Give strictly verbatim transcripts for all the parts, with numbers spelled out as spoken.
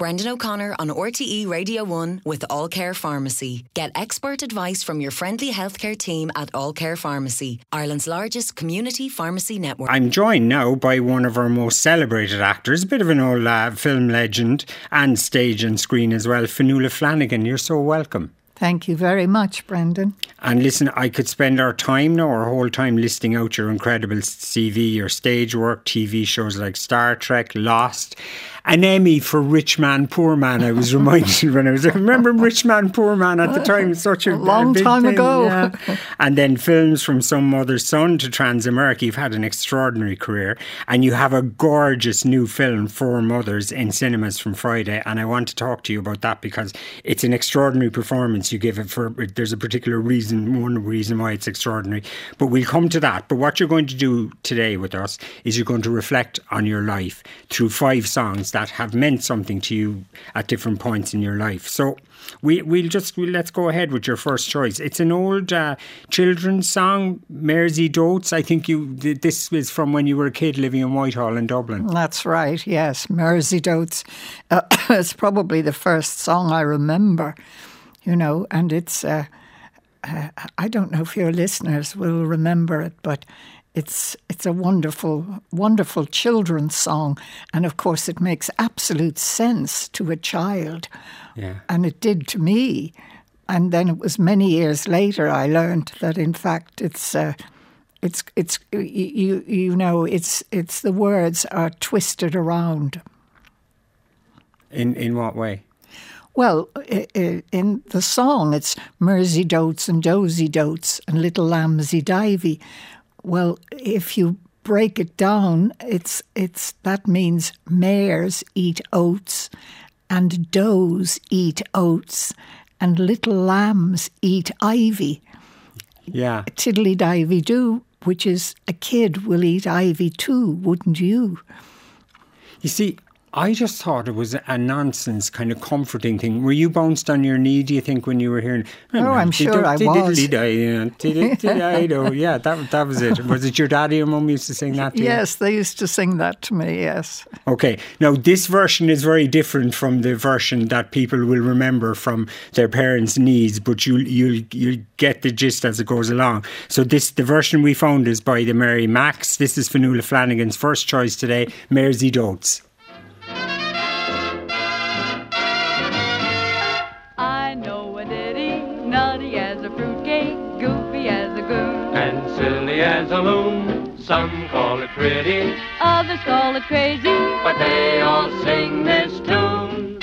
Brendan O'Connor on R T E Radio one with All Care Pharmacy. Get expert advice from your friendly healthcare team at All Care Pharmacy, Ireland's largest community pharmacy network. I'm joined now by one of our most celebrated actors, a bit of an old uh, film legend and stage and screen as well, Fionnuala Flanagan. You're so welcome. Thank you very much, Brendan. And listen, I could spend our time now, our whole time, listing out your incredible C V, your stage work, T V shows like Star Trek, Lost, an Emmy for Rich Man, Poor Man. I was reminded when I was, I remember Rich Man, Poor Man at the time, such a, a long a big time thing, ago. Yeah. And then films from Some Mother's Son to Transamerica. You've had an extraordinary career, and you have a gorgeous new film, Four Mothers, in cinemas from Friday. And I want to talk to you about that because it's an extraordinary performance you give it for. There's a particular reason, one reason why it's extraordinary. But we'll come to that. But what you're going to do today with us is you're going to reflect on your life through five songs that have meant something to you at different points in your life. So we, we'll just we'll, let's go ahead with your first choice. It's an old uh, children's song, Mersey Dotes. I think you this is from when you were a kid living in Whitehall in Dublin. That's right, yes, Mersey Dotes. Uh, it's probably the first song I remember, you know, and it's, uh, uh, I don't know if your listeners will remember it, but It's it's a wonderful, wonderful children's song. And of course, it makes absolute sense to a child. Yeah. And it did to me. And then it was many years later I learned that, in fact, it's, uh, it's, it's you, you know, it's, it's the words are twisted around. In, in what way? Well, in the song, it's Mersey Dotes and Dozy Dotes and Little Lambsy Divey. Well, if you break it down, it's it's that means mares eat oats and does eat oats and little lambs eat ivy. Yeah. Tiddly-divey-do, which is a kid will eat ivy too, wouldn't you? You see, I just thought it was a nonsense kind of comforting thing. Were you bounced on your knee, do you think, when you were hearing... Oh, I'm sure I was. Yeah, that, that was it. Was it your daddy or mum used to sing that to you? Yes, they used to sing that to me, yes. Okay. Now, this version is very different from the version that people will remember from their parents' knees, but you'll, you'll, you'll get the gist as it goes along. So this the version we found is by the Mary Macs. This is Fionnuala Flanagan's first choice today, Mersey Dotes. Nutty as a fruitcake, goofy as a goon, and silly as a loon. Some call it pretty, others call it crazy, but they all sing this tune.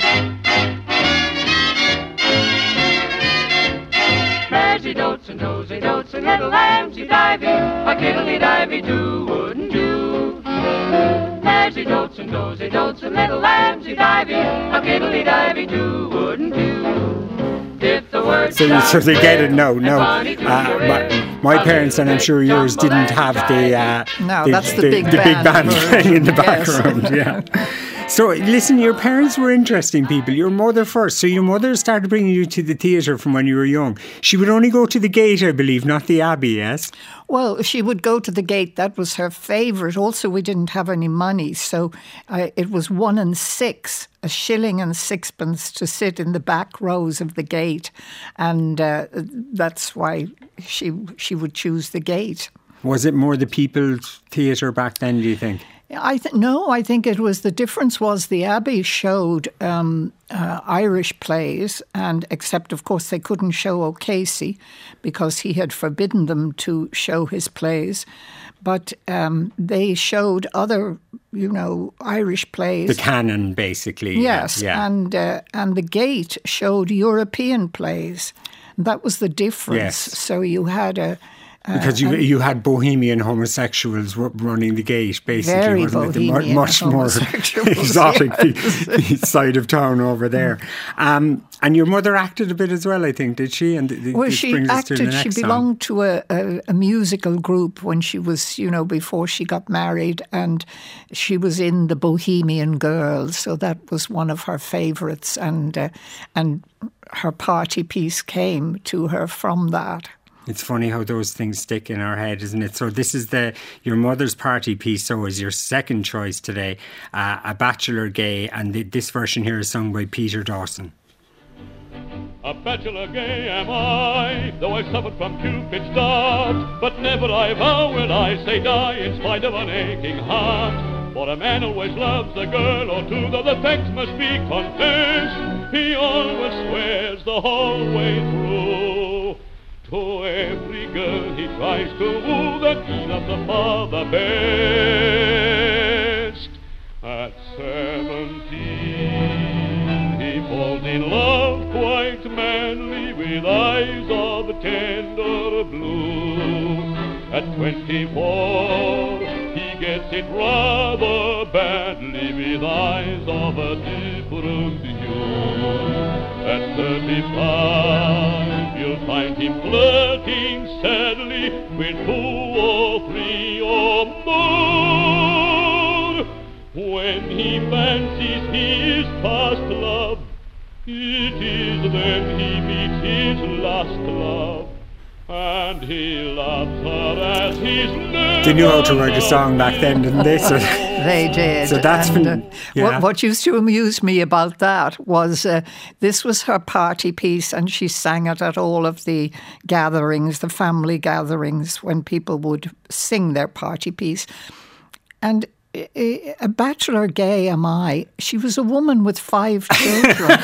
Mersey Dotes and Dozy Dotes and little lambsy divey, a kiddly-divey-do wouldn't do. Mersey Dotes and Dozy Dotes and little lambsy divey, a kiddly-divey-do wouldn't do. So, so they get it. No, no. Uh, my, my parents, and I'm sure yours, didn't have the uh, no, the, that's the, the big the band, big band playing in the background. Yes. Yeah. So listen, your parents were interesting people. Your mother first. So your mother started bringing you to the theatre from when you were young. She would only go to the Gate, I believe, not the Abbey. Yes. Well, she would go to the Gate. That was her favourite. Also, we didn't have any money, so uh, it was one and six, a shilling and sixpence to sit in the back rows of the Gate, and uh, that's why she she would choose the Gate. Was it more the People's Theatre back then, do you think? I th- no, I think it was, the difference was the Abbey showed um, uh, Irish plays, and except, of course, they couldn't show O'Casey because he had forbidden them to show his plays. But um, they showed other, you know, Irish plays. The canon, basically. Yes, yeah. and uh, and the Gate showed European plays. That was the difference. Yes. So you had a... Uh, because you you had bohemian homosexuals running the Gate, basically, very wasn't bohemian it? The much more exotic yes. side of town over there. Um, and your mother acted a bit as well, I think, did she? And th- well, this she brings acted. Us to the next she belonged song. to a, a, a musical group when she was, you know, before she got married, and she was in the Bohemian Girls, so that was one of her favourites, and uh, and her party piece came to her from that. It's funny how those things stick in our head, isn't it? So this is the your mother's party piece, so is your second choice today, uh, A Bachelor Gay, and the, this version here is sung by Peter Dawson. A bachelor gay am I, though I've suffered from Cupid's dart, but never I vow will I say die in spite of an aching heart. For a man always loves a girl or two, though the facts must be confessed. He always swears the whole way through. To every girl he tries to woo, that he loves the father best. At seventeen he falls in love quite manly, with eyes of tender blue. At twenty-four he gets it rather badly, with eyes of a different hue. At thirty-five you'll find him flirting sadly with two or three or more. When he fancies he is past love, it is then he meets his last love, and he loves her as he's never. They knew how to write a song back then, didn't they? So, they did. So that's and, been, uh, yeah. what, what used to amuse me about that was uh, this was her party piece, and she sang it at all of the gatherings, the family gatherings, when people would sing their party piece. And A Bachelor Gay am I. She was a woman with five children.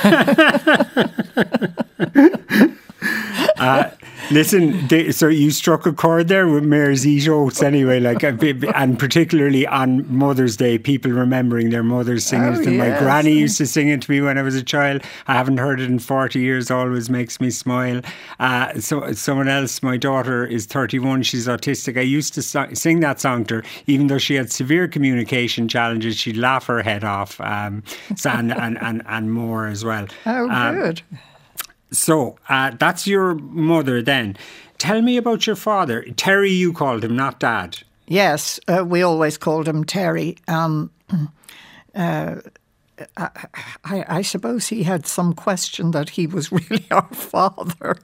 uh, listen, they, so you struck a chord there with Mare's Eat Oats anyway, like, and particularly on Mother's Day, people remembering their mothers singing oh, it. Yes. My granny used to sing it to me when I was a child. I haven't heard it in forty years, always makes me smile. Uh, so someone else, my daughter is thirty-one, she's autistic. I used to so- sing that song to her, even though she had severe communication challenges. She'd laugh her head off, um, so, and, and, and, and more as well. Oh, um, good. So uh, that's your mother then. Tell me about your father. Terry, you called him, not Dad. Yes, uh, we always called him Terry. Um, uh, I, I, I suppose he had some question that he was really our father.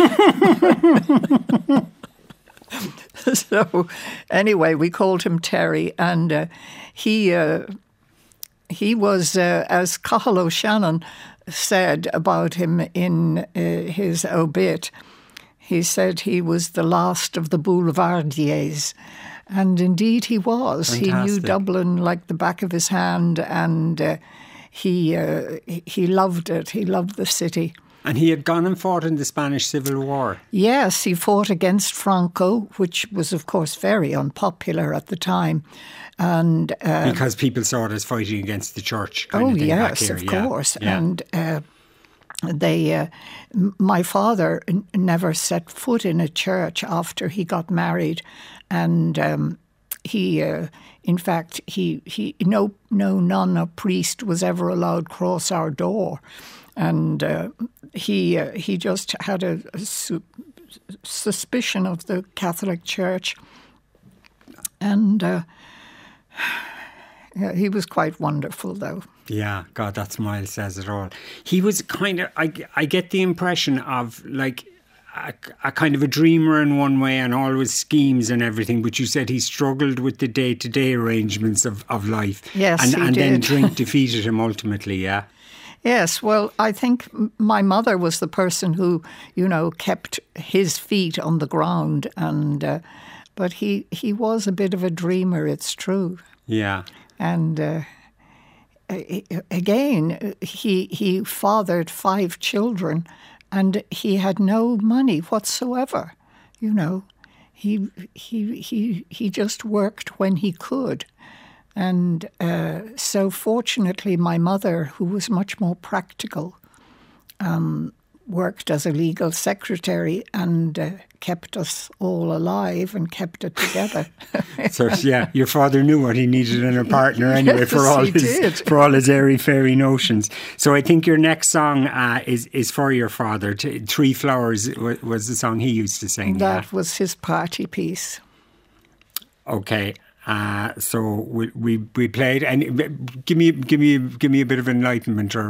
So anyway, we called him Terry, and uh, he uh, he was, uh, as Cathal O'Shannon said about him in uh, his obit, he said he was the last of the boulevardiers. And indeed he was. Fantastic. He knew Dublin like the back of his hand, and uh, he uh, he loved it. He loved the city. And he had gone and fought in the Spanish Civil War. Yes, he fought against Franco, which was, of course, very unpopular at the time. And uh, because people saw it as fighting against the church. Kind oh, of thing yes, back here. of yeah. course. Yeah. And uh, they, uh, my father n- never set foot in a church after he got married. And um, he, uh, in fact, he, he no, no nun or priest was ever allowed cross our door. And uh, he uh, he just had a, a su- suspicion of the Catholic Church, and uh, yeah, he was quite wonderful, though. Yeah, God, that smile says it all. He was kind of, I, I get the impression of like a, a kind of a dreamer in one way, and always schemes and everything. But you said he struggled with the day to day arrangements of, of life. Yes, and, he and did. then drink defeated him ultimately. Yeah. Yes, well, I think my mother was the person who, you know, kept his feet on the ground, and uh, but he he was a bit of a dreamer. It's true. Yeah. And uh, again, he he fathered five children, and he had no money whatsoever. You know, he he he he just worked when he could. And uh, so fortunately, my mother, who was much more practical, um, worked as a legal secretary and uh, kept us all alive and kept it together. So yeah, your father knew what he needed in a partner anyway. Yes, for all he his did. for all his airy fairy notions. So I think your next song uh, is is for your father. T- Three Flowers w- was the song he used to sing. That yeah? was his party piece. Okay. Uh, so we, we we played, and give me give me give me a bit of enlightenment, or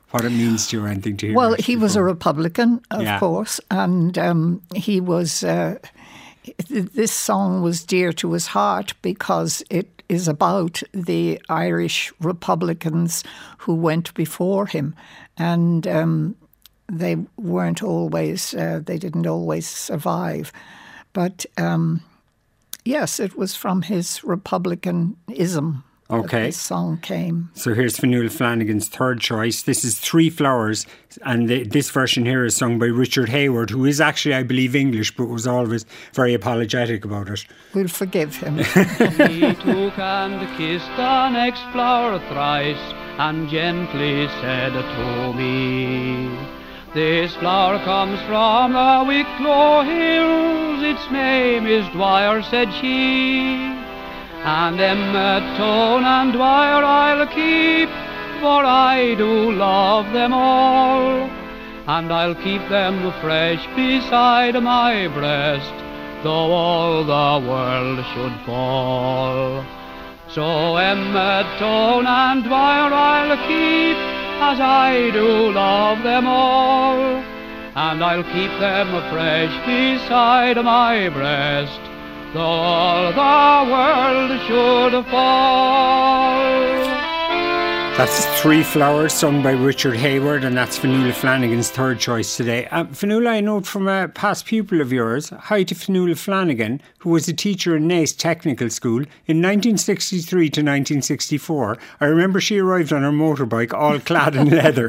what it means to you or anything to hear? Well, he was a Republican, of yeah. course, and um, he was. Uh, this song was dear to his heart because it is about the Irish Republicans who went before him, and um, they weren't always. Uh, they didn't always survive, but um, yes, it was from his Republicanism. Okay. This song came. So here's Fionnuala Flanagan's third choice. This is Three Flowers, and the, this version here is sung by Richard Hayward, who is actually, I believe, English, but was always very apologetic about it. We'll forgive him. He took and kissed the next flower thrice, and gently said to me, "This flower comes from the Wicklow hills, its name is Dwyer," said she. "And Emmet, Tone and Dwyer I'll keep, for I do love them all. And I'll keep them fresh beside my breast, though all the world should fall. So Emmet, Tone and Dwyer I'll keep, as I do love them all. And I'll keep them fresh beside my breast, though all the world should fall." That's Three Flowers, sung by Richard Hayward, and that's Fionnuala Flanagan's third choice today. Uh, Fionnuala, I note from a past pupil of yours, hi to Fionnuala Flanagan, who was a teacher in Naas Technical School in nineteen sixty-three to nineteen sixty-four. I remember she arrived on her motorbike all clad in leather.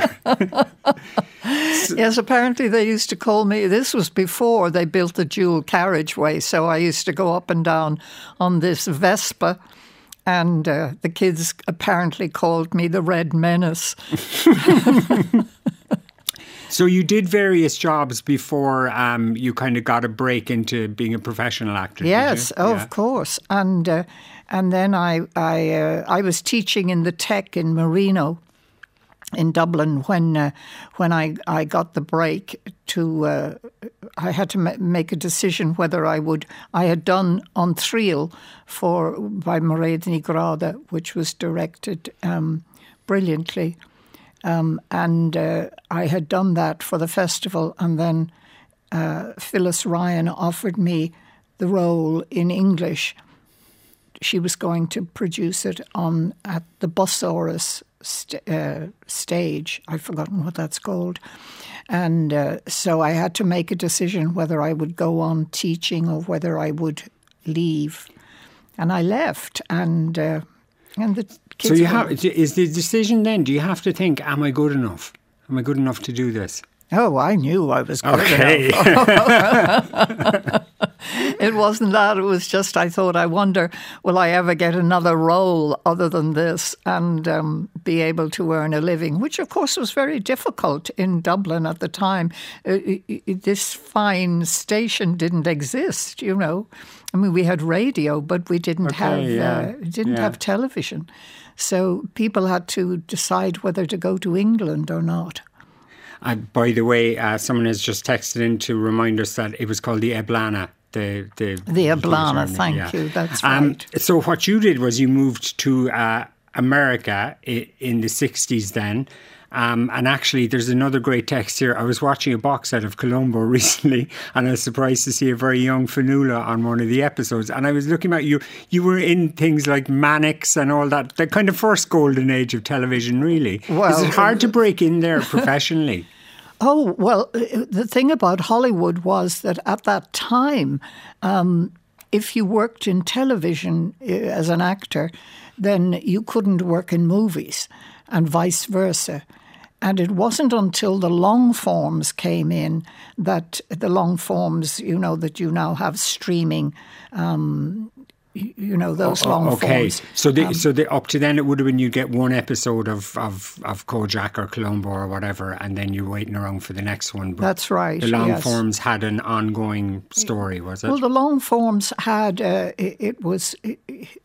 Yes, apparently they used to call me, this was before they built the dual carriageway, so I used to go up and down on this Vespa, and uh, the kids apparently called me the Red Menace. So you did various jobs before um, you kind of got a break into being a professional actor. Yes, oh, yeah. Of course. And uh, and then I I uh, I was teaching in the Tech in Marino, in Dublin, when uh, when I, I got the break to, uh, I had to ma- make a decision whether I would, I had done On Thrill for, by Mairead Ní Ghráda, which was directed um, brilliantly. Um, and uh, I had done that for the festival, and then uh, Phyllis Ryan offered me the role in English. She was going to produce it on at the Busaurus st- uh, stage. I've forgotten what that's called. And uh, so I had to make a decision whether I would go on teaching or whether I would leave. And I left, and uh, and the kids. So you were, have is the decision then? Do you have to think, am I good enough? Am I good enough to do this? Oh, I knew I was good okay. enough. It wasn't that. It was just I thought, I wonder, will I ever get another role other than this and um, be able to earn a living, which, of course, was very difficult in Dublin at the time. Uh, it, it, this fine station didn't exist, you know. I mean, we had radio, but we didn't okay, have yeah. uh, didn't yeah. have television. So people had to decide whether to go to England or not. Uh, by the way, uh, someone has just texted in to remind us that it was called the Eblana. The the, the Eblana, the thank yeah. you, that's um, right. So what you did was you moved to uh, America i- in the sixties then. Um, and actually, there's another great text here. I was watching a box set of Columbo recently, and I was surprised to see a very young Fionnuala on one of the episodes. And I was looking at you, you were in things like Mannix and all that, the kind of first golden age of television, really. Well, is it hard to break in there professionally? Oh, well, the thing about Hollywood was that at that time, um, if you worked in television as an actor, then you couldn't work in movies, and vice versa. And it wasn't until the long forms came in that the long forms, you know, that you now have streaming, um, you know, those oh, long okay. forms. So, the, um, so the, up to then it would have been you get one episode of, of, of Kojak or Columbo or whatever, and then you're waiting around for the next one. But that's right. The long yes. forms had an ongoing story, was it? Well, the long forms had, uh, it, it was... It,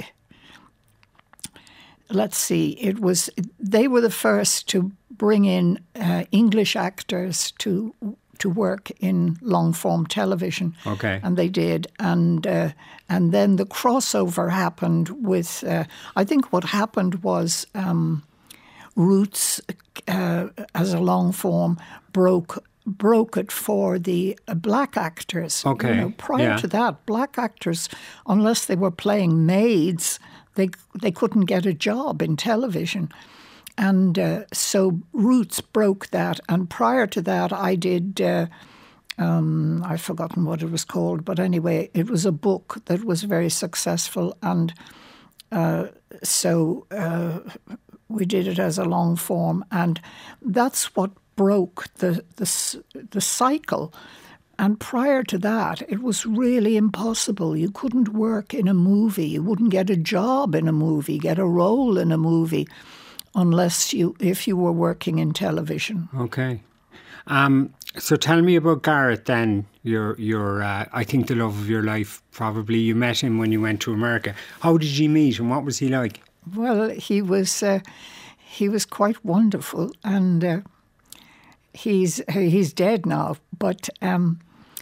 let's see, it was, they were the first to bring in uh, English actors to to work in long-form television. Okay. And they did. And uh, and then the crossover happened with, uh, I think what happened was um, Roots uh, as a long form broke broke it for the uh, black actors. Okay. You know, prior yeah. to that, black actors, unless they were playing maids, they they couldn't get a job in television. And uh, so Roots broke that. And prior to that, I did, uh, um, I've forgotten what it was called, but anyway, it was a book that was very successful. And uh, so uh, we did it as a long form. And that's what broke the, the the cycle. And prior to that, it was really impossible. You couldn't work in a movie. You wouldn't get a job in a movie, get a role in a movie, unless you if you were working in television. Okay. Um, so tell me about Garrett then. Your your uh, I think the love of your life. Probably you met him when you went to America. How did you meet and what was he like? Well, he was uh, he was quite wonderful, and uh, he's he's dead now. But um,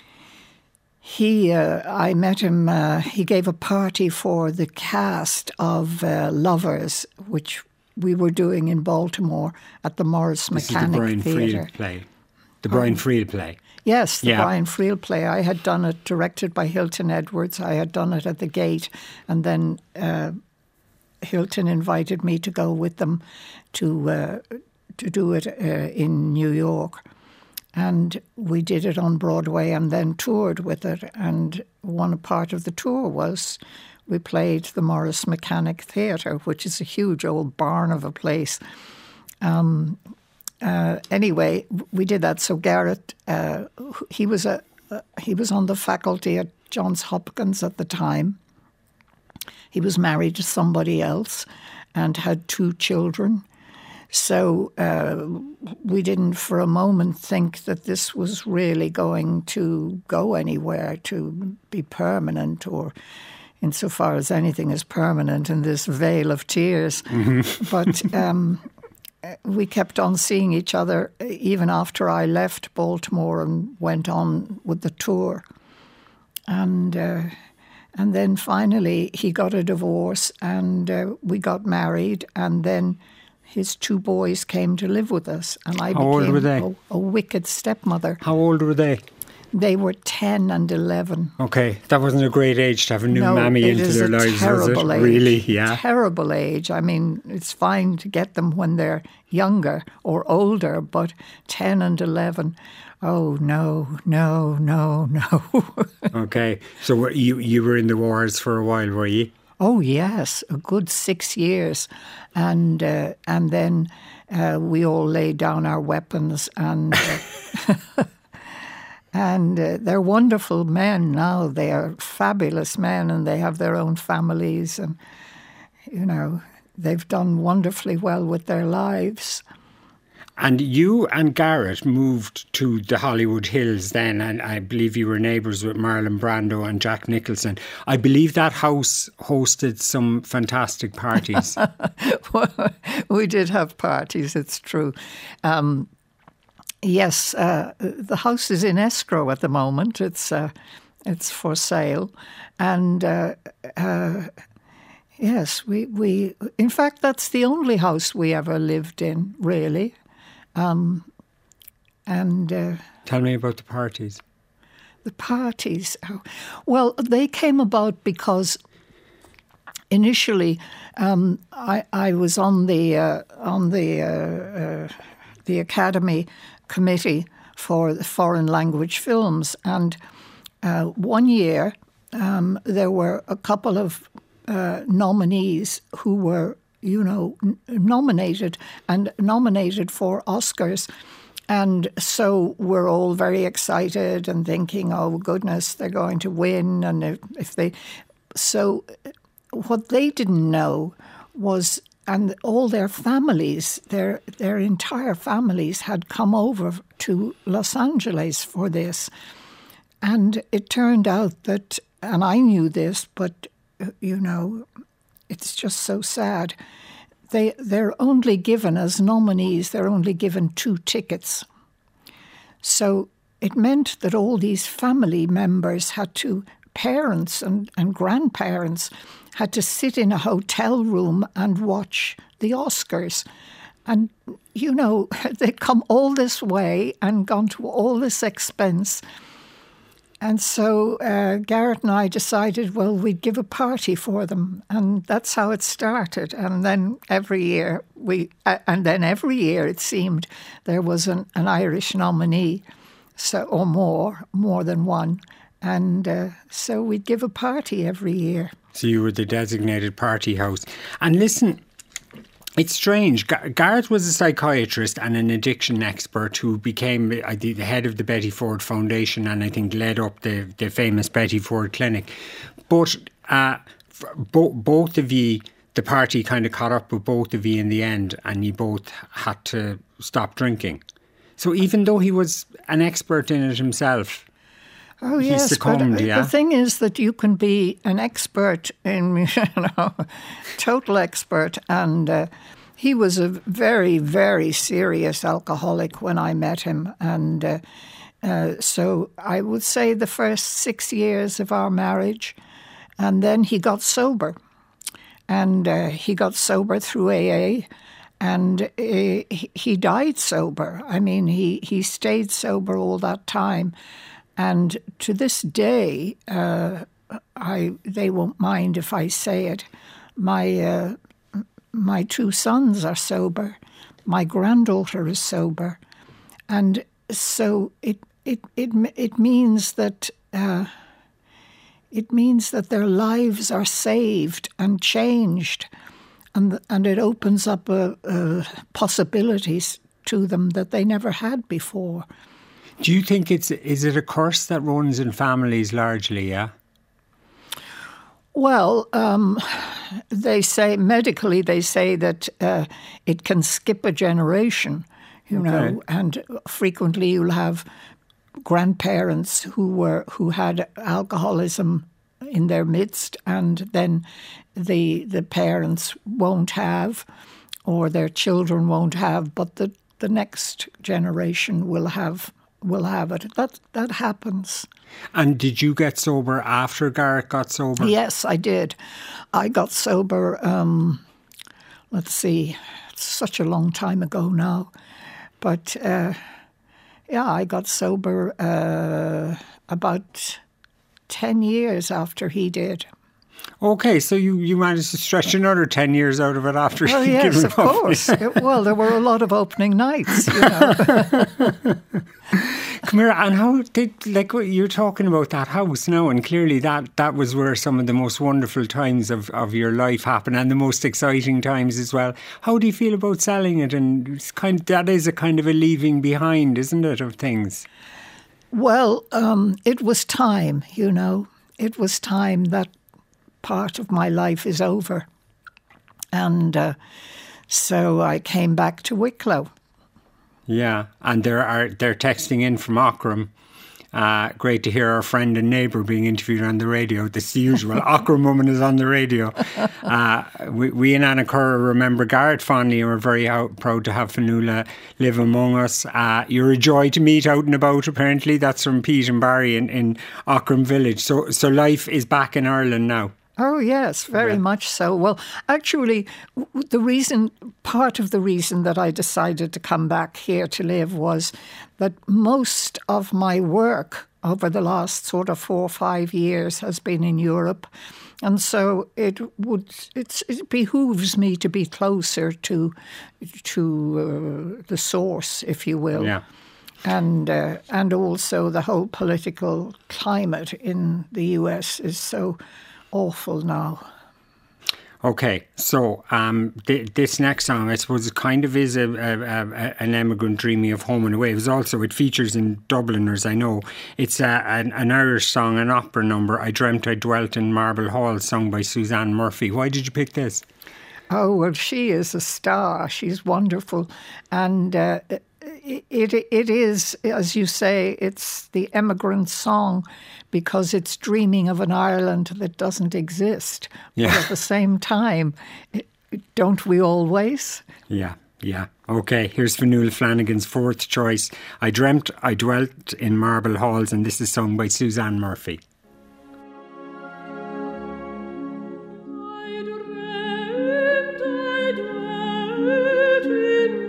he uh, I met him. Uh, he gave a party for the cast of uh, Lovers, which we were doing in Baltimore at the Morris This Mechanic is the Brian Theatre. Friel play. The Brian um, Friel play. Yes, the yeah. Brian Friel play. I had done it, directed by Hilton Edwards. I had done it at the Gate, and then uh, Hilton invited me to go with them to uh, to do it uh, in New York. And we did it on Broadway and then toured with it. And one part of the tour was we played the Morris Mechanic Theatre, which is a huge old barn of a place. Um, uh, anyway, we did that. So Garrett, uh, he was a uh, he was on the faculty at Johns Hopkins at the time. He was married to somebody else and had two children. So uh, we didn't for a moment think that this was really going to go anywhere, to be permanent, or insofar as anything is permanent in this vale of tears. Mm-hmm. But um, we kept on seeing each other even after I left Baltimore and went on with the tour. And uh, and then finally he got a divorce and uh, we got married, and then his two boys came to live with us, and I How old were became they? A, a wicked stepmother. How old were they? They were ten and eleven. Okay, that wasn't a great age to have a new no, mammy it into is their a lives, was it? terrible age. Really, yeah. Terrible age. I mean, it's fine to get them when they're younger or older, but ten and eleven, oh no, no, no, no. Okay, so were you you were in the wars for a while, were you? Oh yes, a good six years, and uh, and then uh, we all laid down our weapons, and uh, and uh, they're wonderful men now. They are fabulous men, and they have their own families, and you know they've done wonderfully well with their lives. And you and Garrett moved to the Hollywood Hills then, and I believe you were neighbours with Marlon Brando and Jack Nicholson. I believe that house hosted some fantastic parties. Well, we did have parties, it's true. Um, yes, uh, the house is in escrow at the moment. It's uh, it's for sale. And uh, uh, yes, we, we... In fact, that's the only house we ever lived in, really. Um, and uh, Tell me about the parties. The parties. Oh, well, they came about because initially um, I, I was on the uh, on the uh, uh, the Academy Committee for the foreign language films, and uh, one year um, there were a couple of uh, nominees who were, you know, n- nominated and nominated for Oscars. And so we're all very excited and thinking, oh, goodness, they're going to win. And if, if they... So what they didn't know was, and all their families, their their entire families had come over to Los Angeles for this. And it turned out that, and I knew this, but, you know, it's just so sad. They, they're only given, as nominees, they're only given two tickets. So it meant that all these family members had to, parents and, and grandparents, had to sit in a hotel room and watch the Oscars. And, you know, they'd come all this way and gone to all this expense. And so uh, Garrett and I decided, well, we'd give a party for them. And that's how it started. And then every year, we, uh, and then every year it seemed there was an, an Irish nominee, so or more, more than one. And uh, so we'd give a party every year. So you were the designated party host. And listen, it's strange. Gar- Garrett was a psychiatrist and an addiction expert who became uh, the head of the Betty Ford Foundation and I think led up the, the famous Betty Ford Clinic. But uh, bo- both of you, the party kind of caught up with both of you in the end and you both had to stop drinking. So even though he was an expert in it himself, Oh, he yes, succumbed, but yeah? The thing is that you can be an expert in, you know, total expert. And uh, he was a very, very serious alcoholic when I met him. And uh, uh, so I would say the first six years of our marriage. And then he got sober. And uh, he got sober through A A. And uh, he, he died sober. I mean, he, he stayed sober all that time. And to this day, uh, I they won't mind if I say it. My uh, my two sons are sober. My granddaughter is sober, and so it it it it means that uh, it means that their lives are saved and changed, and and it opens up a, a possibilities to them that they never had before. Do you think it's, is it a curse that runs in families largely, yeah? Well, um, they say, medically, they say that uh, it can skip a generation, you okay. know, and frequently you'll have grandparents who were, who had alcoholism in their midst and then the, the parents won't have or their children won't have, but the, the next generation will have will have it. That that happens. And did you get sober after Garrett got sober? Yes, I did. I got sober, um, let's see, it's such a long time ago now. But, uh, yeah, I got sober uh, about ten years after he did. Okay, so you, you managed to stretch another ten years out of it after well, you yes, given of up. course. It, well, there were a lot of opening nights, you know. Come here, and how did, like what you're talking about that house now, and clearly that, that was where some of the most wonderful times of, of your life happened and the most exciting times as well. How do you feel about selling it? And it's kind of, that is a kind of a leaving behind, isn't it, of things? Well, um, it was time, you know. It was time that part of my life is over. And uh, so I came back to Wicklow. Yeah, and there are they're texting in from Aughrim. Uh, great to hear our friend and neighbour being interviewed on the radio. This is the usual. Aughrim woman is on the radio. Uh, we, we in Annacurra remember Garrett fondly and we're very out, proud to have Fionnuala live among us. Uh, you're a joy to meet out and about, apparently. That's from Pete and Barry in, in Aughrim village. So, so life is back in Ireland now. Oh, yes, very yeah. much so. Well, actually, the reason, part of the reason that I decided to come back here to live was that most of my work over the last sort of four or five years has been in Europe. And so it would, it's, it behooves me to be closer to, to uh, the source, if you will. Yeah. And uh, and also the whole political climate in the U S is so awful now. Okay, so um, th- this next song, I suppose, it kind of is a, a, a, an emigrant dreaming of home and away. It was also, it features in Dubliners, I know. It's a, an, an Irish song, an opera number, I Dreamt I Dwelt in Marble Hall, sung by Suzanne Murphy. Why did you pick this? Oh, well, she is a star. She's wonderful. And uh, it, it it is, as you say, it's the emigrant song because it's dreaming of an Ireland that doesn't exist. Yeah. But at the same time, don't we always? Yeah, yeah. Okay, here's Fionnuala Flanagan's fourth choice. I Dreamt I Dwelt in Marble Halls, and this is sung by Suzanne Murphy. I dreamt I dwelt in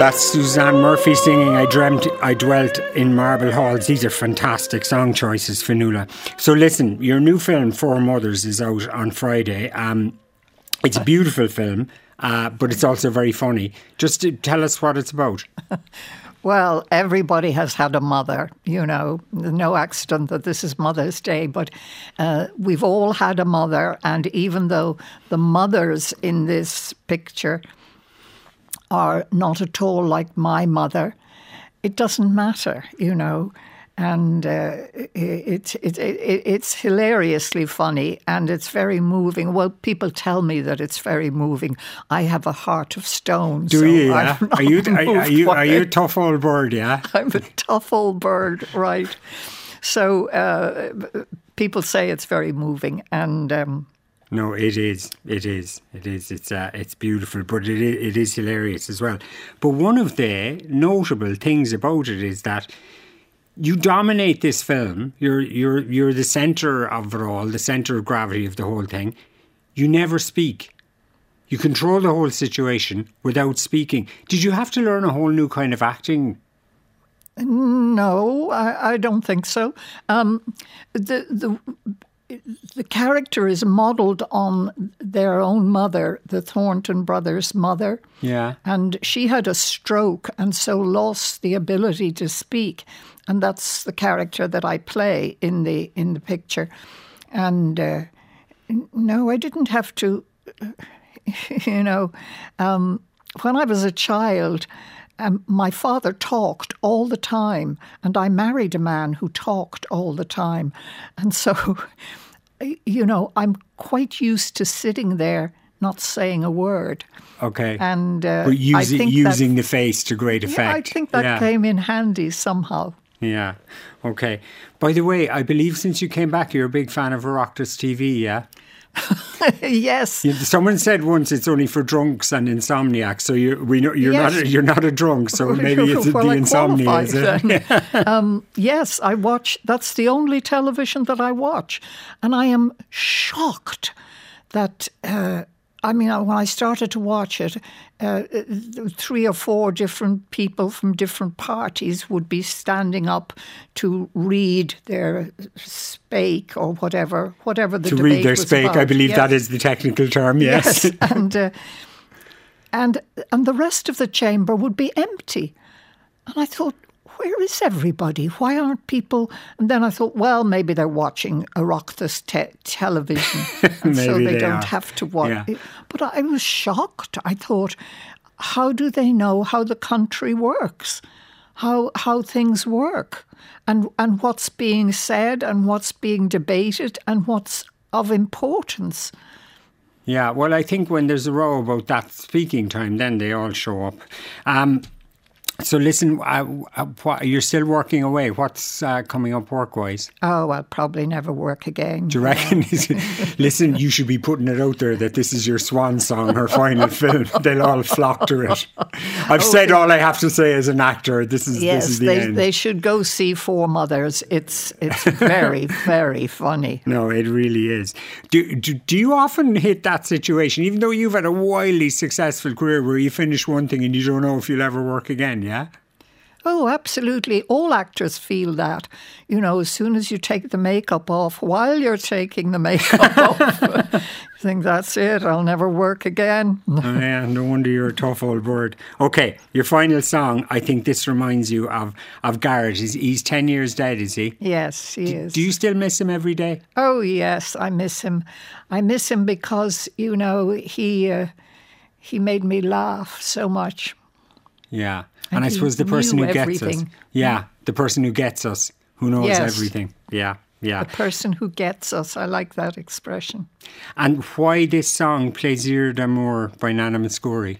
that's Suzanne Murphy singing I Dreamt I Dwelt in Marble Halls. These are fantastic song choices, Fionnuala. So listen, your new film, Four Mothers, is out on Friday. Um, it's a beautiful film, uh, but it's also very funny. Just to tell us what it's about. Well, everybody has had a mother, you know. No accident that this is Mother's Day, but uh, we've all had a mother, and even though the mothers in this picture are not at all like my mother, it doesn't matter, you know. And uh, it, it, it, it, it's hilariously funny, and it's very moving. Well, people tell me that it's very moving. I have a heart of stone. Do so you? Yeah? I'm Are you? not Are, are you? moved Are you a tough old bird? Yeah. I'm a tough old bird, right? So uh, people say it's very moving, and. Um, No, it is. It is. It is. It's uh, it's beautiful, but it is, it is hilarious as well. But one of the notable things about it is that you dominate this film. You're you're you're the centre of it all, the centre of gravity of the whole thing. You never speak. You control the whole situation without speaking. Did you have to learn a whole new kind of acting? No, I, I don't think so. Um, the the. The character is modelled on their own mother, the Thornton brothers' mother. Yeah. And she had a stroke and so lost the ability to speak. And that's the character that I play in the in the picture. And uh, no, I didn't have to, you know, um, when I was a child, Um, my father talked all the time, and I married a man who talked all the time. And so, you know, I'm quite used to sitting there not saying a word. Okay. And uh, but using, I think using that, the face to great effect. Yeah, I think that yeah. came in handy somehow. Yeah. Okay. By the way, I believe since you came back, you're a big fan of Oireachtas T V, yeah? Yes. Someone said once it's only for drunks and insomniacs. So you, we know you're yes. not a, you're not a drunk. So maybe it's well, the I insomnia. Is it? um, yes, I watch. That's the only television that I watch, and I am shocked that. Uh, I mean, when I started to watch it, uh, three or four different people from different parties would be standing up to read their spake or whatever, whatever the to debate read their was spake. about. I believe yes. that is the technical term. Yes, yes. and uh, and and the rest of the chamber would be empty, and I thought, where is everybody? Why aren't people? And then I thought, well, maybe they're watching Oireachtas te- television, and so they, they don't are. have to watch. Yeah. But I was shocked. I thought, how do they know how the country works, how how things work, and and what's being said, and what's being debated, and what's of importance? Yeah. Well, I think when there's a row about that speaking time, then they all show up. Um, So listen, uh, uh, what, you're still working away. What's uh, coming up work-wise? Oh, I'll probably never work again. Do you reckon? Listen, you should be putting it out there that this is your swan song, her final film. They'll all flock to it. I've okay. said all I have to say as an actor. This is yes, this is the they, end. they should go see Four Mothers. It's it's very very funny. No, it really is. Do, do do you often hit that situation, even though you've had a wildly successful career, where you finish one thing and you don't know if you'll ever work again? Yeah. Oh, absolutely. All actors feel that. You know, as soon as you take the makeup off, while you're taking the makeup off, you think, that's it, I'll never work again. Oh, yeah, no wonder you're a tough old bird. Okay, your final song, I think this reminds you of, of Garrett. He's, he's ten years dead, is he? Yes, he do, is. Do you still miss him every day? Oh, yes, I miss him. I miss him because, you know, he uh, he made me laugh so much. Yeah. And, and I suppose the person who gets everything. us. Yeah, the person who gets us, who knows yes. everything. Yeah, yeah. The person who gets us. I like that expression. And why this song, Plaisir d'amour by Nana Mouskouri?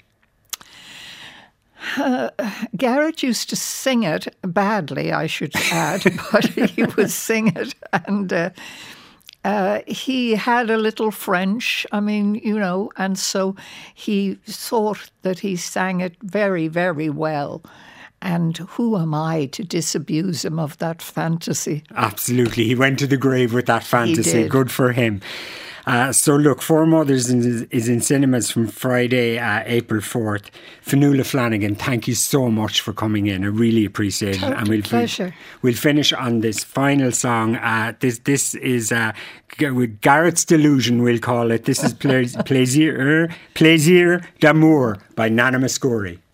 Uh, Garrett used to sing it badly, I should add, but he would sing it, and uh, uh, he had a little French, I mean, you know, and so he thought that he sang it very, very well. And who am I to disabuse him of that fantasy? Absolutely. He went to the grave with that fantasy. He did. Good for him. Uh, so look, Four Mothers is, is in cinemas from Friday, uh, April fourth. Fionnuala Flanagan, thank you so much for coming in. I really appreciate it. Total And we'll, pleasure. We'll finish on this final song. Uh, this this is uh, with Garrett's Delusion, we'll call it. This is Plaisir, Plaisir d'amour by Nana Mouskouri.